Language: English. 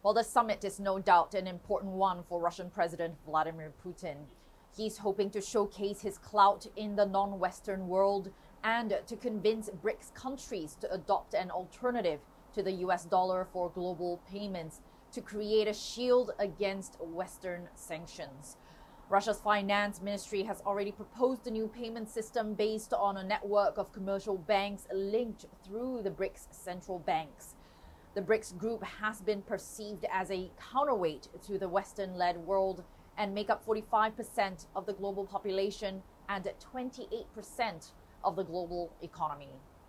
Well, the summit is no doubt an important one for Russian President Vladimir Putin. He's hoping to showcase his clout in the non-Western world and to convince BRICS countries to adopt an alternative to the US dollar for global payments to create a shield against Western sanctions. Russia's finance ministry has already proposed a new payment system based on a network of commercial banks linked through the BRICS central banks. The BRICS group has been perceived as a counterweight to the Western-led world and make up 45% of the global population and 28% of the global economy.